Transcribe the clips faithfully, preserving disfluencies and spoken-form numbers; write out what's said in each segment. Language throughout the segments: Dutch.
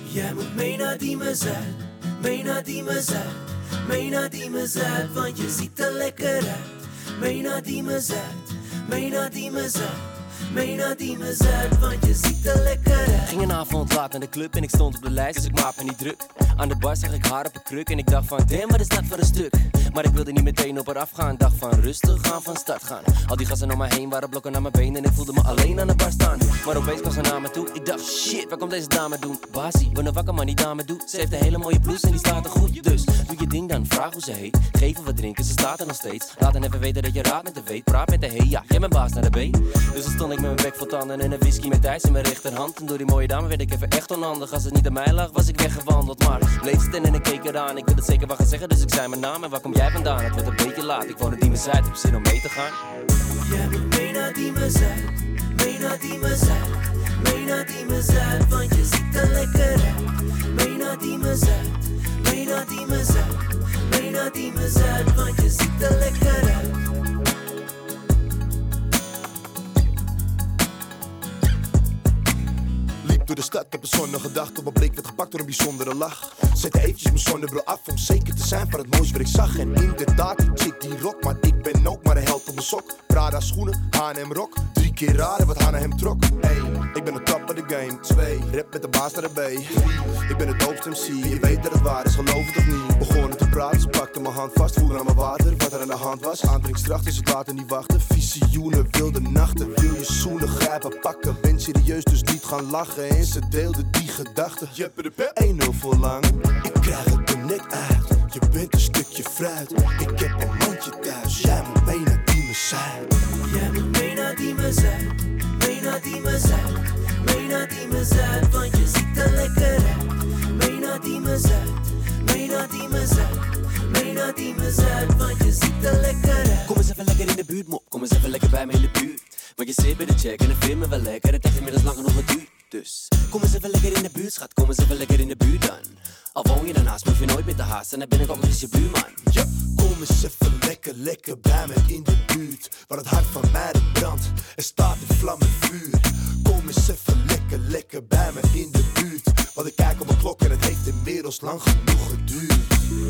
Jij moet mee naar Diemen Zuid, mee naar Diemen Zuid, mee naar Diemen Zuid, want je ziet er lekker uit. Mee naar Diemen Zuid, mee naar Diemen Zuid, mee naar Diemen Zuid, want je ziet er lekker uit. Ging een avond laat naar de club en ik stond op de lijst, dus ik maak me niet druk. Aan de bar zag ik haar op een kruk en ik dacht van damn, wat is dat voor een stuk? Maar ik wilde niet meteen op haar afgaan, dacht van rustig gaan, van start gaan. Al die gasten om me heen waren blokken naar mijn benen en ik voelde me alleen aan de bar staan. Maar opeens kwam ze naar me toe, ik dacht shit, waar komt deze dame doen? Basie, ben een wakker man die dame doet. Ze heeft een hele mooie blouse en die staat er goed. Dus doe je ding dan, vraag hoe ze heet. Geef haar wat drinken, ze staat er nog steeds. Laat hen even weten dat je raad met de weet. Praat met de hey, ja, jij bent baas naar de B. Dus dan stond ik met mijn bek vol tanden en een whisky met ijs in mijn rechterhand. En door die mooie dame werd ik even echt onhandig. Als het niet aan mij lag, was ik weggewandeld. Maar bleef staan en ik keek eraan. Ik wil het zeker wat gaan zeggen, dus ik zei mijn naam. En waar kom jij vandaan? Het wordt een beetje laat. Ik woon in Diemen Zuid, heb zin om mee te gaan. Jij moet mee naar Diemen Zuid, mee naar Diemen Zuid, mee naar Diemen Zuid, want je ziet er lekker uit. Mee naar Diemen Zuid, mee naar Diemen Zuid, mee naar Diemen Zuid, want je ziet er lekker uit. Door de stad, heb een zonnige dag. Tot mijn blik werd gepakt door een bijzondere lach. Zette eventjes mijn zonnebril af om zeker te zijn van het mooiste wat ik zag. En inderdaad, die chick die rock, maar ik ben ook maar een held op mijn sok. Prada schoenen, H en M rok. Drie keer raden wat H naar hem trok. Hey, ik ben de top of the game. Twee, rap met de baas naar de B. Drie, ik ben het doopste M C. Je weet dat het waar is, geloof het of niet. Begonnen te praten, ze pakte mijn hand vast. Voelde aan mijn water, wat er aan de hand was. Aantrekkingskracht, dus ik laat er niet wachten. Visioenen, wilde nachten. Wil je zoenen, grijpen, pakken. Ben serieus, dus niet gaan lachen. En ze deelde die gedachten. één nul voor lang. Ik krijg het er net uit. Je bent een stukje fruit. Ik heb een mandje thuis. Jij moet mee naar Diemen Zuid. Jij moet mee naar Diemen Zuid, mee naar Diemen Zuid, mee naar Diemen Zuid, want je ziet er lekker uit. Mee naar Diemen Zuid, mee naar Diemen Zuid, mee naar Diemen Zuid, want je ziet er lekker uit. Kom eens even lekker in de buurt, mop. Kom eens even lekker bij me in de buurt. Want je zit bij de check en ik vind me wel lekker. Het heeft inmiddels lang genoeg geduurd. Dus kom eens even lekker in de buurt, schat. Kom eens even lekker in de buurt dan. Al woon je daarnaast, hoef je nooit meer te haasten. En dan ben ik ook nog eens je buurman. Ja, kom eens even lekker, lekker bij me in de buurt. Waar het hart van mij de brandt. Er staat een vlam en vuur. Kom eens even lekker, lekker bij me in de buurt. Want ik kijk op mijn klok en het heeft inmiddels lang genoeg geduurd.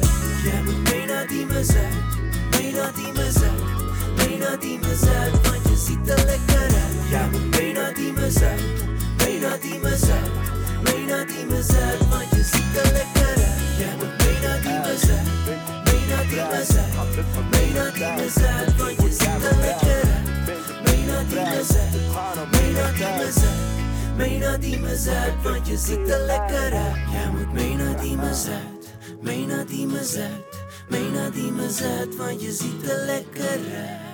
Jij moet mee naar Diemen Zuid, mee naar Diemen Zuid, mee naar Diemen Zuid, want je ziet er lekker uit. Jij moet mee naar Diemen Zuid, mee naar Diemen Zuid, mee naar Diemen Zuid, want je ziet er lekker uit. Jij moet mee naar Diemen Zuid, mee naar Diemen Zuid, mee naar Diemen Zuid, want je ziet er lekker uit. Mee naar Diemen Zuid, mee naar Diemen Zuid, mee naar Diemen Zuid, want je ziet er lekker uit. Jij moet mee naar Diemen Zuid, mee naar Diemen Zuid, mee naar Diemen Zuid, want je ziet er lekker uit.